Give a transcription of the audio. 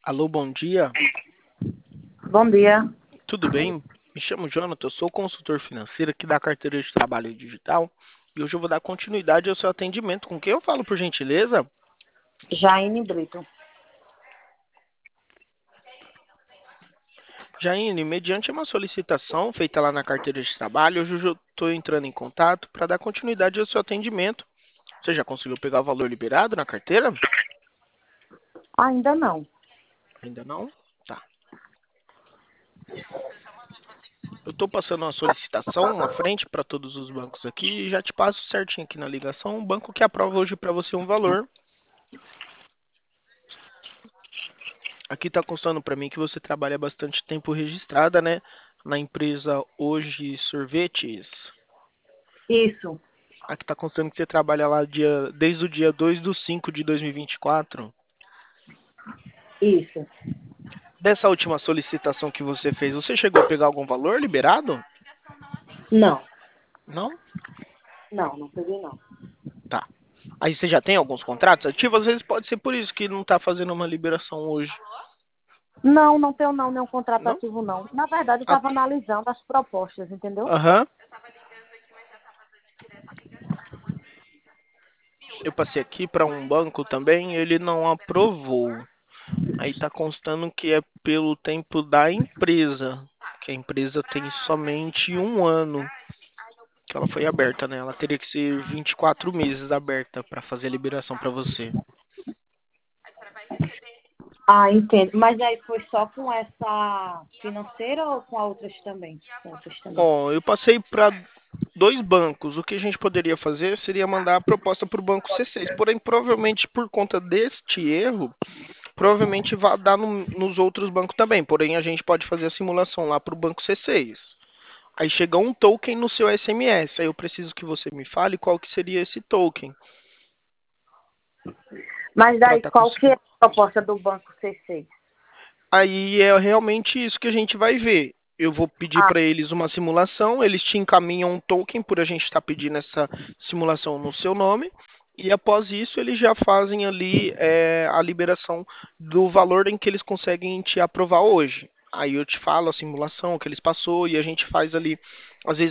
Alô, bom dia. Bom dia. Tudo bem? Me chamo Jonathan, eu sou consultor financeiro aqui da carteira de trabalho digital e hoje eu vou dar continuidade ao seu atendimento. Com quem eu falo, por gentileza? Jaine Brito. Jaine, mediante uma solicitação feita lá na carteira de trabalho, hoje eu estou entrando em contato para dar continuidade ao seu atendimento. Você já conseguiu pegar o valor liberado na carteira? Ainda não. Ainda não? Tá. Eu estou passando uma solicitação à frente para todos os bancos aqui e já te passo certinho aqui na ligação o banco que aprova hoje para você um valor. Aqui está constando para mim que você trabalha bastante tempo registrada, né? Na empresa Hoje Sorvetes. Isso, Aqui está constando que você trabalha lá desde o dia 2/5 de 2024. isso. Dessa última solicitação que você fez, você chegou a pegar algum valor liberado? Não, Não? não peguei não. Tá. Aí você já tem alguns contratos ativos? Às vezes pode ser por isso que não está fazendo uma liberação hoje. Não tenho não, nenhum contrato Não? ativo não. Na verdade, eu Ah, estava analisando as propostas, entendeu? aham. Eu passei aqui para um banco também, ele não aprovou. Aí está constando que é pelo tempo da empresa, que a empresa tem somente um ano que ela foi aberta, né? Ela teria que ser 24 meses aberta para fazer a liberação para você. Ah, entendo. Mas aí foi só com essa financeira ou com outras também? Com outras também. Ó, eu passei para dois bancos. O que a gente poderia fazer seria mandar a proposta para o banco C6. Porém, provavelmente por conta deste erro, provavelmente vai dar nos outros bancos também. Porém, a gente pode fazer a simulação lá para o banco C6. Aí chega um token no seu SMS. Aí eu preciso que você me fale qual que seria esse token. Mas Para daí, estar qual que é conseguindo. a proposta do Banco C6? Aí é realmente isso que a gente vai ver. Eu vou pedir Ah, para eles uma simulação, eles te encaminham um token por a gente estar pedindo essa simulação no seu nome. E após isso, eles já fazem ali a liberação do valor em que eles conseguem te aprovar hoje. Aí eu te falo a simulação que eles passou e a gente faz ali, às vezes